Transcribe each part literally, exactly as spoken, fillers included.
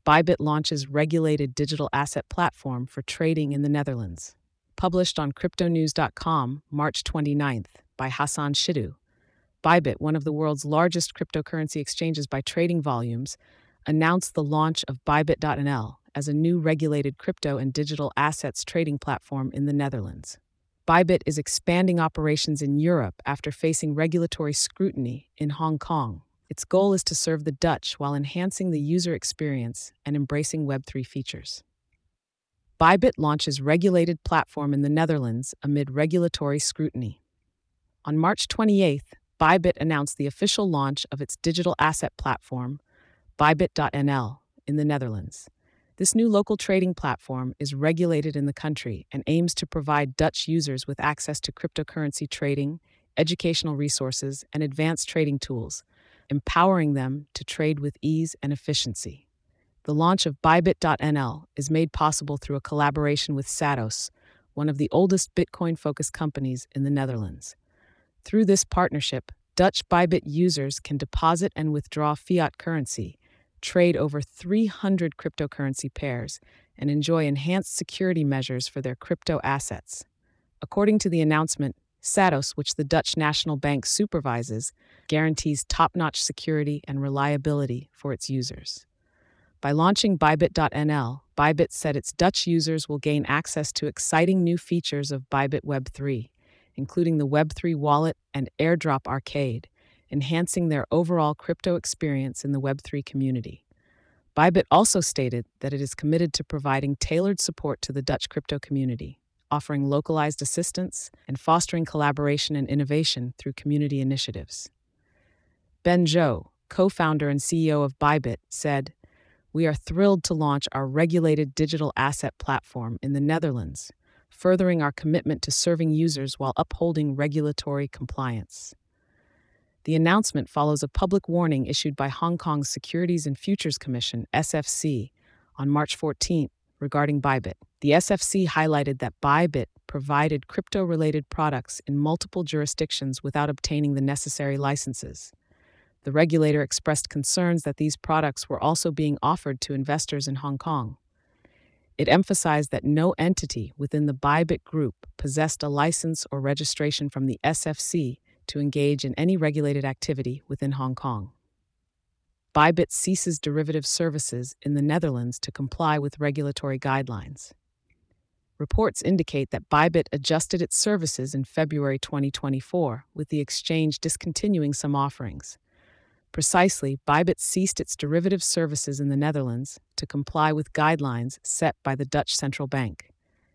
Bybit launches regulated digital asset platform for trading in the Netherlands. Published on crypto news dot com, March twenty-ninth, by Hassan Shidu. Bybit, one of the world's largest cryptocurrency exchanges by trading volumes, announced the launch of Bybit dot N L as a new regulated crypto and digital assets trading platform in the Netherlands. Bybit is expanding operations in Europe after facing regulatory scrutiny in Hong Kong. Its goal is to serve the Dutch while enhancing the user experience and embracing Web three features. Bybit launches regulated platform in the Netherlands amid regulatory scrutiny. On March twenty-eighth, Bybit announced the official launch of its digital asset platform, Bybit dot N L, in the Netherlands. This new local trading platform is regulated in the country and aims to provide Dutch users with access to cryptocurrency trading, educational resources, and advanced trading tools, empowering them to trade with ease and efficiency. The launch of Bybit dot N L is made possible through a collaboration with Satos, one of the oldest Bitcoin-focused companies in the Netherlands. Through this partnership, Dutch Bybit users can deposit and withdraw fiat currency, trade over three hundred cryptocurrency pairs, and enjoy enhanced security measures for their crypto assets. According to the announcement, Satos, which the Dutch National Bank supervises, guarantees top-notch security and reliability for its users. By launching Bybit dot N L, Bybit said its Dutch users will gain access to exciting new features of Bybit Web three, including the Web three wallet and airdrop arcade, enhancing their overall crypto experience in the Web three community. Bybit also stated that it is committed to providing tailored support to the Dutch crypto community, offering localized assistance and fostering collaboration and innovation through community initiatives. Ben Zhou, co-founder and C E O of Bybit, said, "We are thrilled to launch our regulated digital asset platform in the Netherlands, furthering our commitment to serving users while upholding regulatory compliance." The announcement follows a public warning issued by Hong Kong's Securities and Futures Commission, S F C, on March fourteenth regarding Bybit. The S F C highlighted that Bybit provided crypto-related products in multiple jurisdictions without obtaining the necessary licenses. The regulator expressed concerns that these products were also being offered to investors in Hong Kong. It emphasized that no entity within the Bybit Group possessed a license or registration from the S F C to engage in any regulated activity within Hong Kong. Bybit ceases derivative services in the Netherlands to comply with regulatory guidelines. Reports indicate that Bybit adjusted its services in February twenty twenty-four, with the exchange discontinuing some offerings. Precisely, Bybit ceased its derivative services in the Netherlands to comply with guidelines set by the Dutch Central Bank.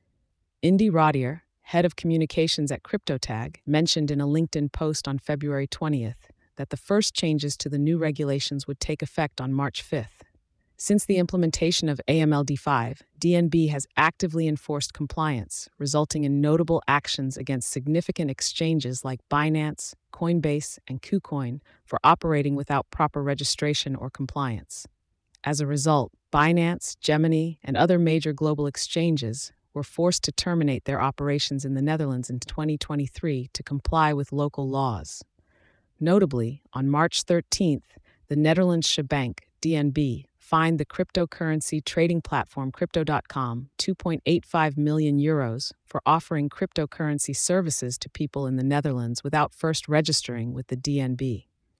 Indy Rodier, head of communications at CryptoTag, mentioned in a LinkedIn post on February twentieth that the first changes to the new regulations would take effect on March fifth. Since the implementation of A M L D five, D N B has actively enforced compliance, resulting in notable actions against significant exchanges like Binance, Coinbase, and KuCoin for operating without proper registration or compliance. As a result, Binance, Gemini, and other major global exchanges were forced to terminate their operations in the Netherlands in twenty twenty-three to comply with local laws. Notably, on March thirteenth, the Netherlands bank, D N B, fined the cryptocurrency trading platform crypto dot com two point eight five million euros for offering cryptocurrency services to people in the Netherlands without first registering with the D N B.